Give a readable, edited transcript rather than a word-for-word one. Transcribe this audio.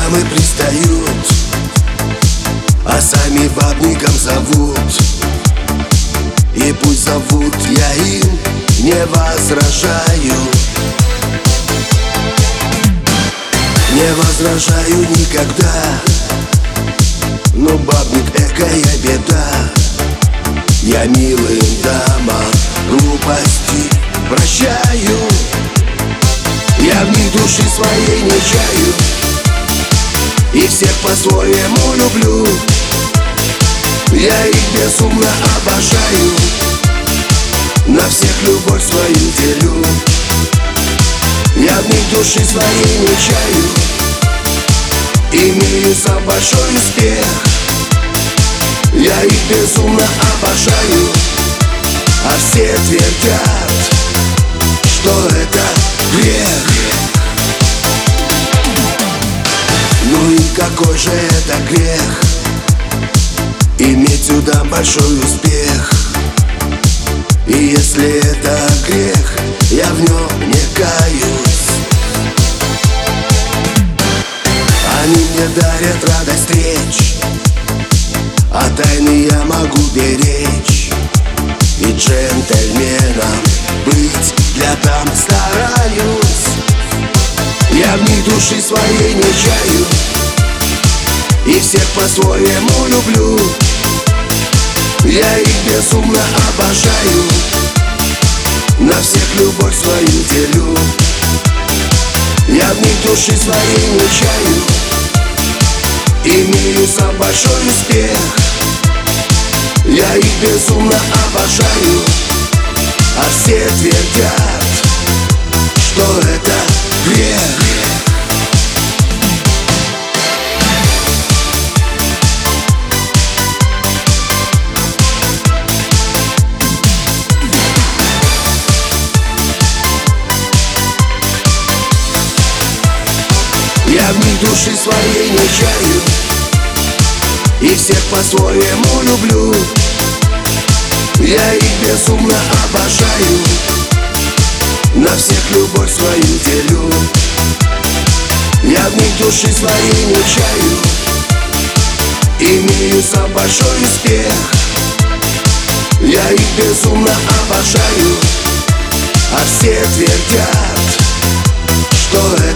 дамы пристают, а сами бабником зовут. И пусть зовут, я им не возражаю. Не возражаю никогда, но бабник экая беда. Я милым дамам глупости прощаю, я в них души своей не чаю, и всех по-своему люблю. Я их безумно обожаю, на всех любовь свою делю. Я в них души своей не чаю, имею сам большой успех. Я их безумно обожаю, а все твердят, что это грех. Ну и какой же это грех, иметь сюда большой успех? И если это грех, я в нем не каюсь. Они мне дарят радость встреч, а тайны я могу беречь. И джентльменом быть для дам стараюсь. Я в них души своей не чаю, и всех по-своему люблю. Я их безумно обожаю, на всех любовь свою делю. Я в них души своей не чаю, имею сам большой успех. Я их безумно обожаю, а все твердят, что это грех. Я в них души своей не чаю, и всех по-своему люблю. Я их безумно обожаю, на всех любовь свою делю. Я в них души своей не чаю, имею сам большой успех. Я их безумно обожаю, а все твердят, что